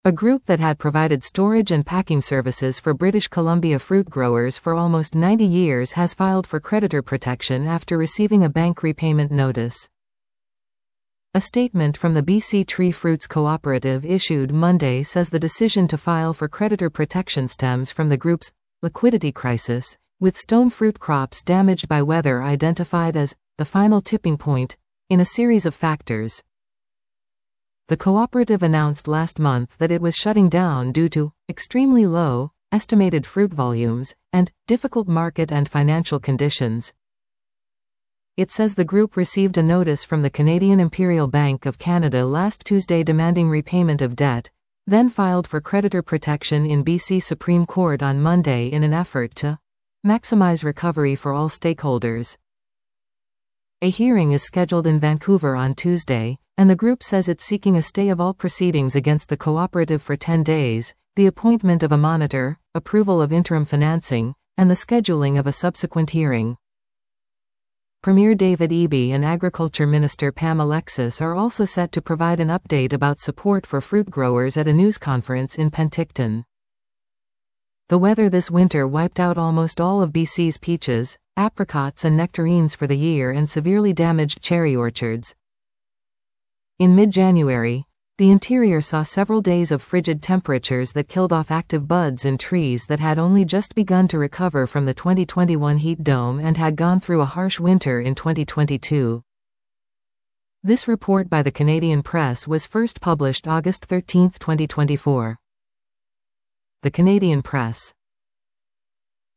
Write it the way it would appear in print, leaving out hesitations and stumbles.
A group that had provided storage and packing services for British Columbia fruit growers for almost 90 years has filed for creditor protection after receiving a bank repayment notice. A statement from the BC Tree Fruits Cooperative issued Monday says the decision to file for creditor protection stems from the group's liquidity crisis, with stone fruit crops damaged by weather identified as the final tipping point in a series of factors. The cooperative announced last month that it was shutting down due to extremely low estimated fruit volumes and difficult market and financial conditions. It says the group received a notice from the Canadian Imperial Bank of Canada last Tuesday demanding repayment of debt, then filed for creditor protection in BC Supreme Court on Monday in an effort to maximize recovery for all stakeholders. A hearing is scheduled in Vancouver on Tuesday, and the group says it's seeking a stay of all proceedings against the cooperative for 10 days, the appointment of a monitor, approval of interim financing, and the scheduling of a subsequent hearing. Premier David Eby and Agriculture Minister Pam Alexis are also set to provide an update about support for fruit growers at a news conference in Penticton. The weather this winter wiped out almost all of BC's peaches, apricots and nectarines for the year and severely damaged cherry orchards. In mid-January, the interior saw several days of frigid temperatures that killed off active buds in trees that had only just begun to recover from the 2021 heat dome and had gone through a harsh winter in 2022. This report by the Canadian Press was first published August 13, 2024. The Canadian Press.